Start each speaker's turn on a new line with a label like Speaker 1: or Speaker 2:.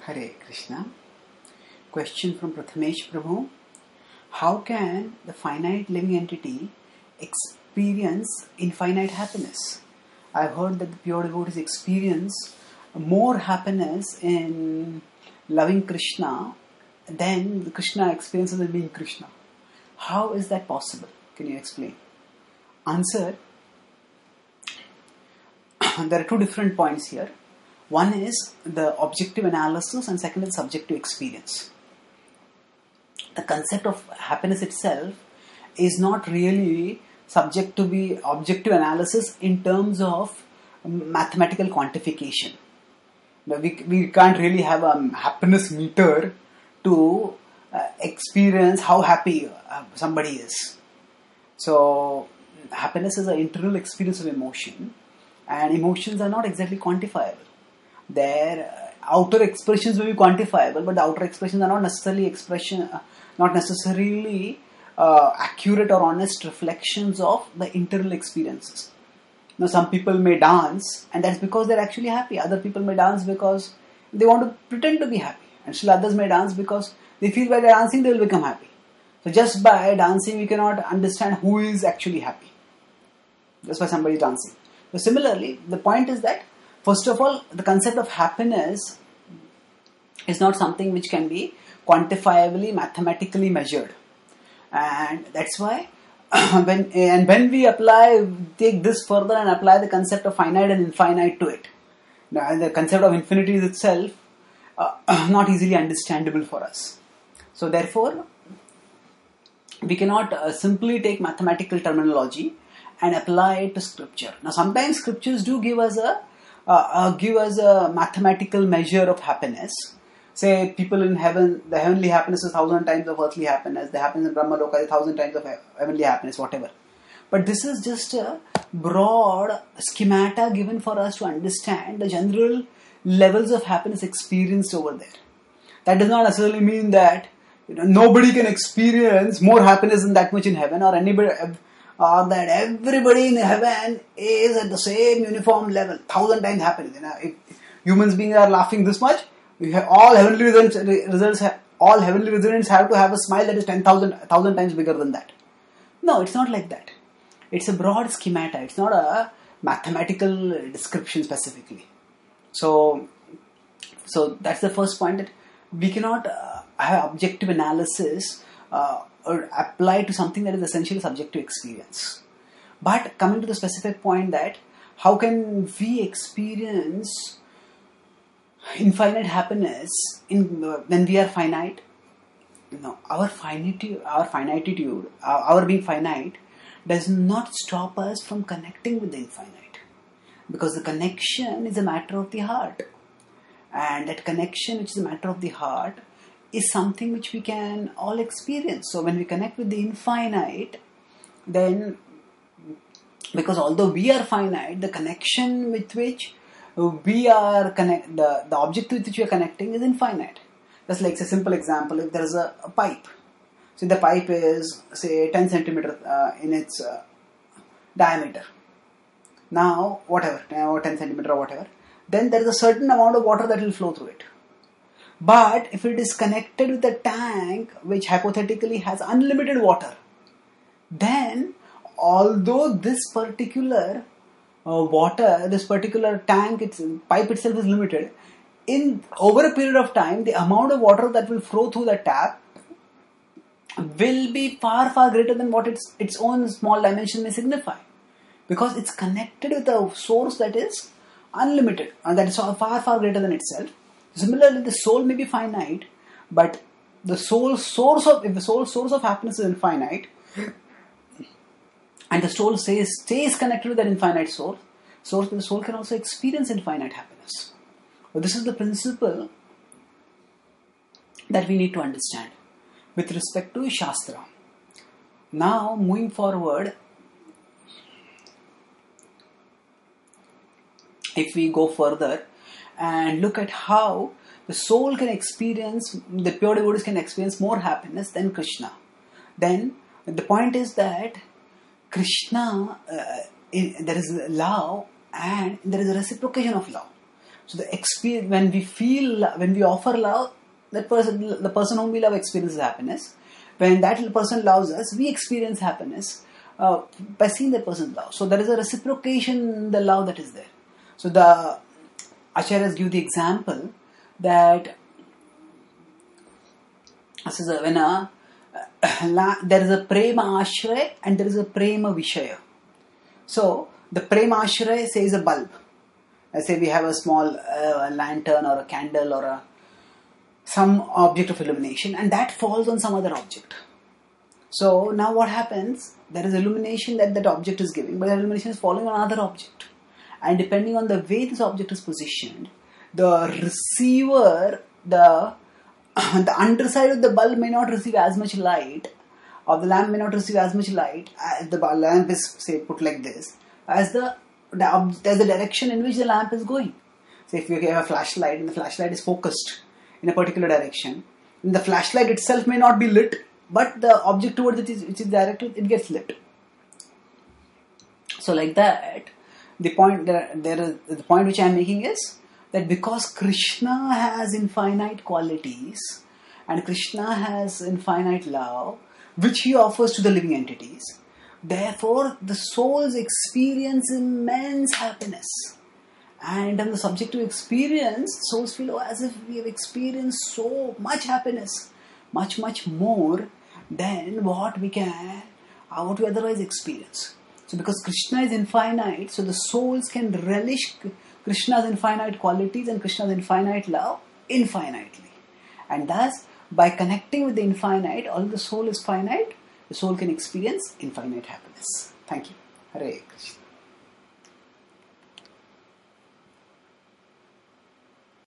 Speaker 1: Hare Krishna. Question from Prathamesh Prabhu. How can the finite living entity experience infinite happiness? I've heard that the pure devotees experience more happiness in loving Krishna than Krishna experiences in being Krishna. How is that possible? Can you explain? Answer. There are two different points here. One is the objective analysis and second is subjective experience. The concept of happiness itself is not really subject to be objective analysis in terms of mathematical quantification. We can't really have a happiness meter to experience how happy somebody is. So happiness is an internal experience of emotion, and emotions are not exactly quantifiable. Their outer expressions will be quantifiable, but the outer expressions are not necessarily accurate or honest reflections of the internal experiences. Now, some people may dance, and that's because they're actually happy. Other people may dance because they want to pretend to be happy, and still others may dance because they feel by dancing they will become happy. So, just by dancing, we cannot understand who is actually happy. Just by somebody dancing. So, similarly, the point is that first of all, the concept of happiness is not something which can be quantifiably, mathematically measured. And that's why when we take this further and apply the concept of finite and infinite to it. Now, the concept of infinity is itself not easily understandable for us. So therefore, we cannot simply take mathematical terminology and apply it to scripture. Now sometimes scriptures do give us a mathematical measure of happiness. Say people in heaven, the heavenly happiness is 1,000 times of earthly happiness. The happiness in Brahma Loka is 1,000 times of heavenly happiness, whatever. But this is just a broad schemata given for us to understand the general levels of happiness experienced over there. That does not necessarily mean that nobody can experience more happiness than that much in heaven, or anybody. That everybody in heaven is at the same uniform level, 1,000 times happiness. If humans beings are laughing this much, all heavenly residents have to have a smile that is 1,000 times bigger than that. No, it's not like that. It's a broad schemata. It's not a mathematical description specifically. So that's the first point, that we cannot have objective analysis or apply to something that is essentially subjective experience. But coming to the specific point, that how can we experience infinite happiness when we are finite? Our finitude, our being finite, does not stop us from connecting with the infinite, because the connection is a matter of the heart, and that connection, which is a matter of the heart, is something which we can all experience. So when we connect with the infinite, then, because although we are finite, the connection with which we are the object with which we are connecting is infinite. That's like a simple example. If there is a pipe, so the pipe is say 10 centimeter in its diameter. Now, whatever, 10 centimeter or whatever, then there is a certain amount of water that will flow through it. But if it is connected with a tank which hypothetically has unlimited water, then although this particular this particular pipe itself is limited, over a period of time, the amount of water that will flow through the tap will be far, far greater than what its own small dimension may signify, because it's connected with a source that is unlimited and that is far, far greater than itself. Similarly, the soul may be finite, but if the sole source of happiness is infinite, and the soul stays connected with that infinite source, the soul can also experience infinite happiness. But this is the principle that we need to understand with respect to Shastra. Now, moving forward, if we go further and look at how the soul can experience, the pure devotees can experience more happiness than Krishna, then the point is that Krishna, there is love and there is a reciprocation of love. So the experience, when we offer love, the person whom we love experiences happiness. When that person loves us, we experience happiness by seeing that person's love. So there is a reciprocation in the love that is there. So the Acharyas give the example that when there is a prema ashray and there is a prema vishaya. So the prema ashray says a bulb. Let's say we have a small lantern or a candle or some object of illumination, and that falls on some other object. So now what happens? There is illumination that object is giving, but that illumination is falling on another object. And depending on the way this object is positioned, the receiver, the underside of the bulb may not receive as much light, or the lamp may not receive as much light, as the lamp is, say, put like this, as the direction in which the lamp is going. So if you have a flashlight and the flashlight is focused in a particular direction, and the flashlight itself may not be lit, but the object towards which is directed, it gets lit. So like that, the point which I am making is that because Krishna has infinite qualities and Krishna has infinite love, which he offers to the living entities, therefore the souls experience immense happiness. And on the subjective experience, souls feel as if we have experienced so much happiness, much, much more than what we otherwise experience. So because Krishna is infinite, so the souls can relish Krishna's infinite qualities and Krishna's infinite love infinitely. And thus, by connecting with the infinite, although the soul is finite, the soul can experience infinite happiness. Thank you. Hare Krishna.